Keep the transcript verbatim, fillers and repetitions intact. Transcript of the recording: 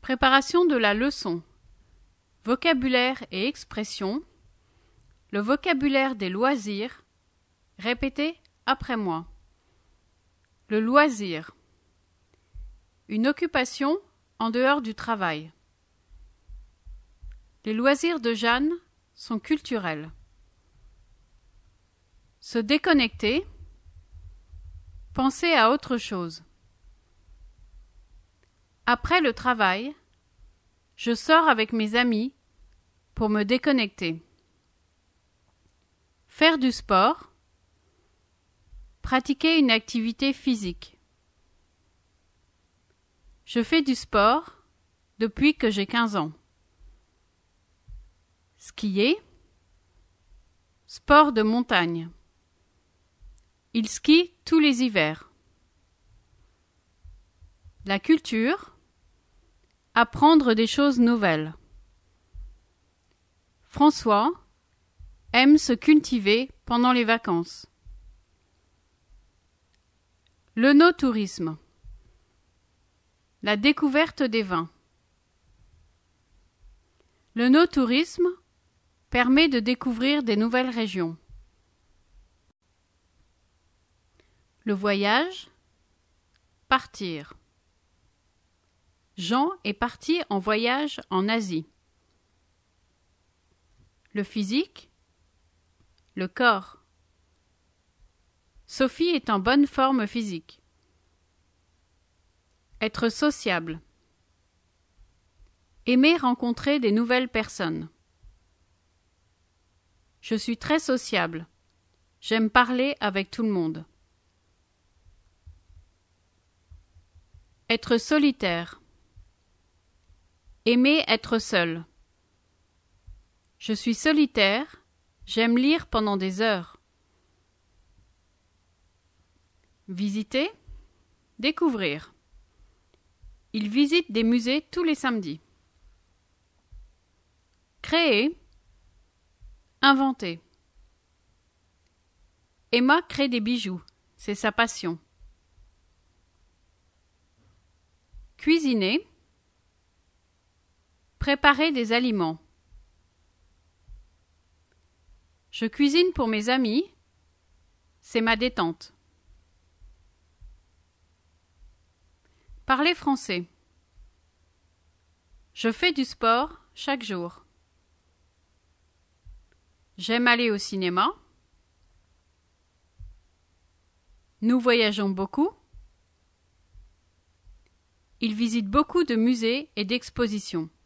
Préparation de la leçon. Vocabulaire et expression. Le vocabulaire des loisirs. Répétez après moi. Le loisir. Une occupation en dehors du travail. Les loisirs de Jeanne sont culturels. Se déconnecter. Penser à autre chose. Après le travail, je sors avec mes amis pour me déconnecter. Faire du sport. Pratiquer une activité physique. Je fais du sport depuis que j'ai quinze ans. Skier. Sport de montagne. Il skie tous les hivers. La culture. Apprendre des choses nouvelles. François aime se cultiver pendant les vacances. L'œnotourisme. La découverte des vins. L'œnotourisme permet de découvrir des nouvelles régions. Le voyage. Partir. Jean est parti en voyage en Asie. Le physique. Le corps. Sophie est en bonne forme physique. Être sociable. Aimer rencontrer des nouvelles personnes. Je suis très sociable. J'aime parler avec tout le monde. Être solitaire. Aimer être seul. Je suis solitaire, j'aime lire pendant des heures. Visiter, découvrir. Il visite des musées tous les samedis. Créer, inventer. Emma crée des bijoux, c'est sa passion. Cuisiner. Préparer des aliments. Je cuisine pour mes amis. C'est ma détente. Parler français. Je fais du sport chaque jour. J'aime aller au cinéma. Nous voyageons beaucoup. Il visite beaucoup de musées et d'expositions.